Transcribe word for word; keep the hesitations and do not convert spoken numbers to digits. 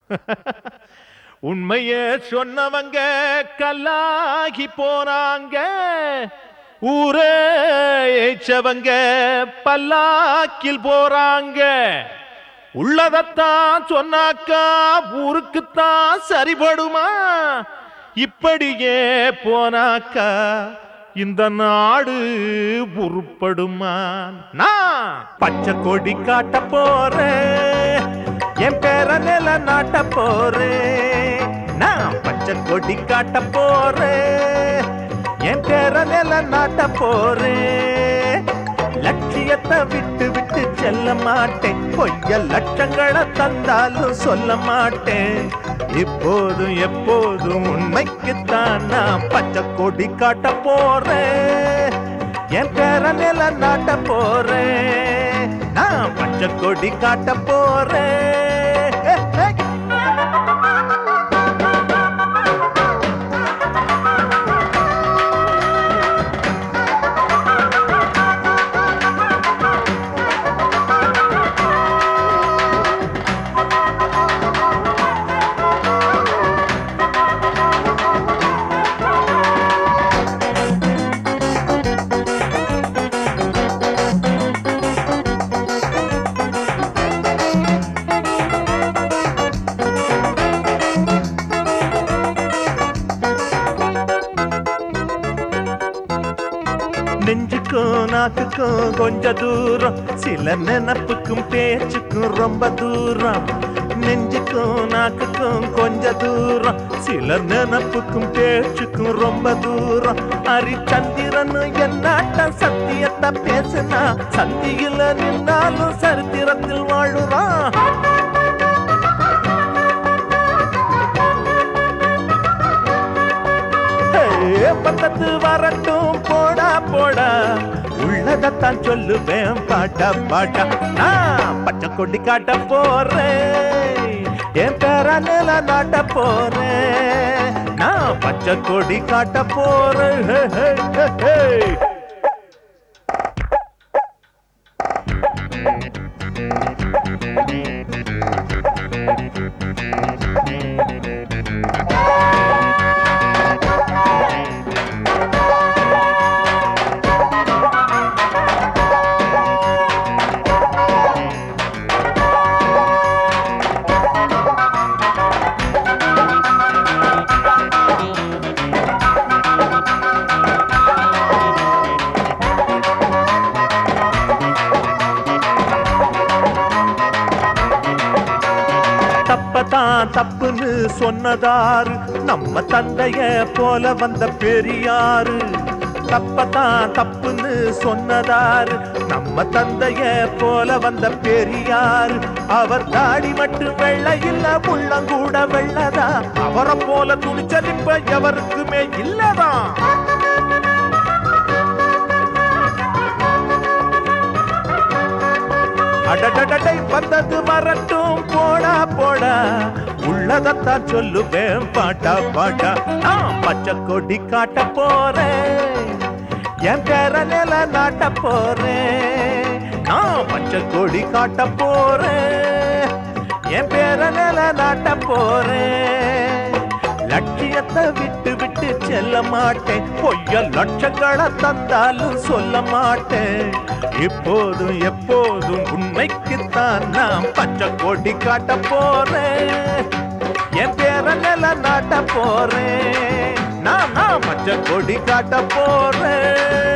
உண்மையே சொன்னவங்க கல்லாகி போனாங்க, ஊரே ஏச்சவங்க பல்லாக்கில் போறாங்க. உள்ளதத்தான் சொன்னாக்கா ஊருக்குத்தான் சரிபடுமா? இப்படியே போனாக்கா இந்த நாடு உருப்படுமா? நான் பச்சை கொடி காட்ட போறேன், என் பேர நில நாட்ட போறேன். நான் பச்சை கொடி காட்ட போறேன், என் பேர நில நாட்ட போறேன். லட்சியத்தை விட்டு விட்டு செல்ல மாட்டேன், பொய்ய லட்சங்களை தந்தாலும் சொல்ல மாட்டேன். இப்போதும் எப்போதும் உண்மைக்குத்தான் நான் பச்சை கொடி காட்ட போறேன், என் பேர நில நாட்ட போறேன். நான் பச்சை கொடி காட்ட போறேன். நெஞ்சுக்கும் நாக்குக்கும் கொஞ்ச தூரம், சில நினப்புக்கும் பேச்சுக்கும் ரொம்ப தூரம். நெஞ்சுக்கும் நாக்குக்கும் கொஞ்ச தூரம், சில நினப்புக்கும் பேச்சுக்கும் ரொம்ப தூரம். ஹரிச்சந்திரன் என்னாட்டம் சத்தியத்தை பேசுனா, சந்தியில நின்னாலும் சரித்திரத்தில் வாழுறான். பக்கத்து வரட்டும் போடா போடா, உள்ளதான் சொல்லுவேன் பாட்டா பாட்டா. நான் பச்சை கொடி காட்ட போறேன், என் பேர நில நாட்ட போறேன். நான் பச்சை கொடி காட்ட போறேன். தப்பதான் தப்புன்னு சொன்னதாரு நம்ம தந்தைய போல வந்த பெரியாரு. தப்பதான் தப்புன்னு சொன்னதாரு நம்ம தந்தைய போல வந்த பெரியாரு. அவர் தாடி மட்டும் வெள்ளை இல்ல, உள்ளங்கூட வெள்ளதா. அவரை போல துணிச்சல் இப்ப எவருக்குமே இல்லதான். அடடடடை வந்தது வரட்டும் போடா போடா, உள்ளதத்தான் சொல்லுவேன் பாட்டா பாட்டா. நான் பச்சை கொடி காட்ட போறேன், என் பேர நில நாட்ட போறேன். நான் பச்சை கொடி காட்ட போறேன், என் பேர நில நாட்ட போறேன். லட்சியத்தை விட்டு விட்டு செல்ல மாட்டேன், பொய்ய லட்சங்களை தந்தாலும் சொல்ல மாட்டேன். இப்போதும் எப்போதும் உண்மைக்குத்தான் நான் பச்சை கொடி காட்ட போறேன், என் பேர நில நாட்ட போறேன். நான் நான் பச்சை கொடி காட்ட போறேன்.